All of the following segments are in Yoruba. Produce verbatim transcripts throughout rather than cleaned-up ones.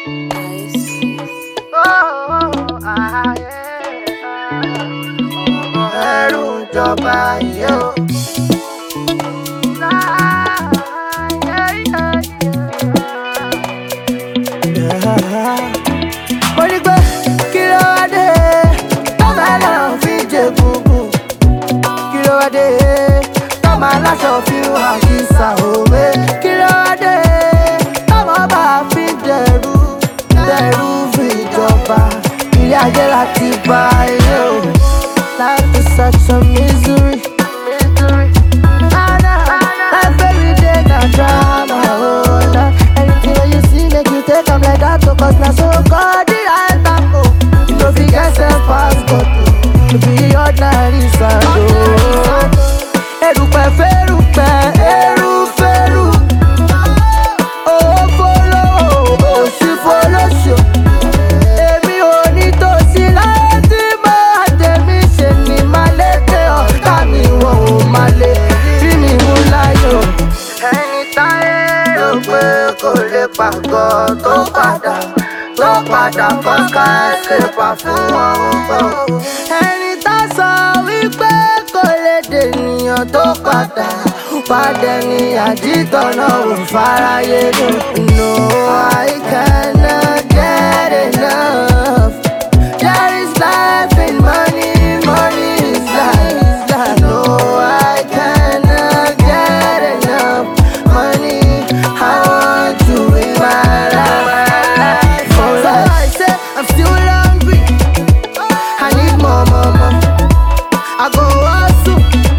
Ẹ̀rù ìjọba yìí o. Mo ní pé kí ló wá dé tọ́mọ ẹlẹ́ran fi jẹ gbogbo. Kí ló wá dé tọ́mọ aláṣọ fi wà kìsà òwe. Kí ló wá dé tọ́mọ bá fi dẹ̀rù dẹ̀rù fi jọba. Ilé ayé láti bá ilé o. Life is such a misery. Misery. Life every day na drama. Oh, nah. Anything that you see make you take am like that. Oh, cause na so God the right back. Oh, you know fi get self pass God. To be ordinary sad. Oh, erùpẹ̀ fẹ́rùpẹ̀, eru fẹ́rù. Oh, follow, oh, she follow show. Èmi ò ní tòsí láyé tí máa tèmi ṣe ni máa lé pé ọ̀tá mi wọ́n ò máa lè rí mi mú láyò. Ẹni táyé rò pé kò lè pàgọ́ tó padà tó padà kọ́ skyscraper fún wọn ò gbọ́. Ẹni tá sọ wípé kò lè dènìyàn tó padà padà ní àdìtọ̀ náà ò fáráyé lò. No, I cannot get enough. There is life in money, money is life. No, I cannot get enough money. I want to live my life. So I say I'm still hungry. I need more, more, more. I go hustle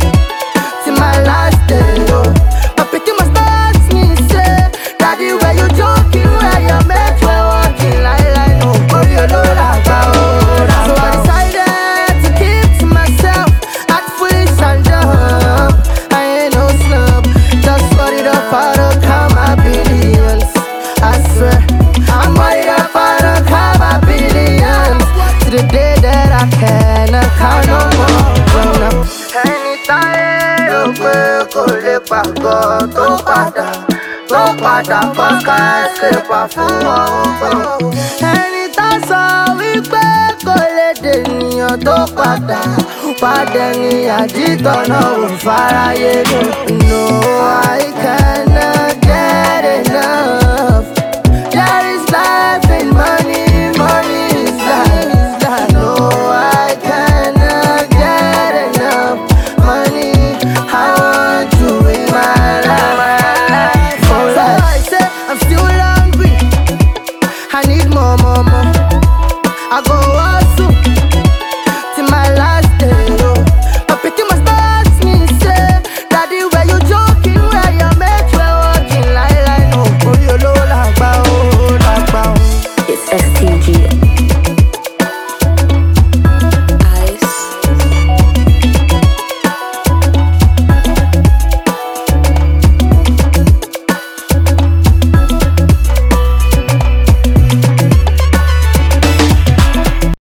till my last day. Oh, my picking must ask me say, Daddy, where you joking? Where you make you walking like like no? Oh, you know that about. So I decided to keep to myself, act foolish and dumb. I ain't no snub, just worried up how to count my billions. I swear, I'm worried up how to count my billions. To the day that I cannot count no more. Grown up. Anytime rò pé kò lè pàgọ́ tó padà tó padà kọ́ skyscraper fún wọn ò gbọ́. Ẹni tá sọ wípé kò lè dènìyàn tó padà padà ní àdìtọ̀ náà ò fáráyé lò. No, I cannot get enough. There is life in money, money is life. No, I cannot get enough money. I want to live my life. So I say I'm still hungry. I need more, more, more. I go hustle till my last day. Oh, my picking must ask me say, Daddy, where you joking? Where you make you walking like like no? Oh, you know like bow, like bow. It's S T G.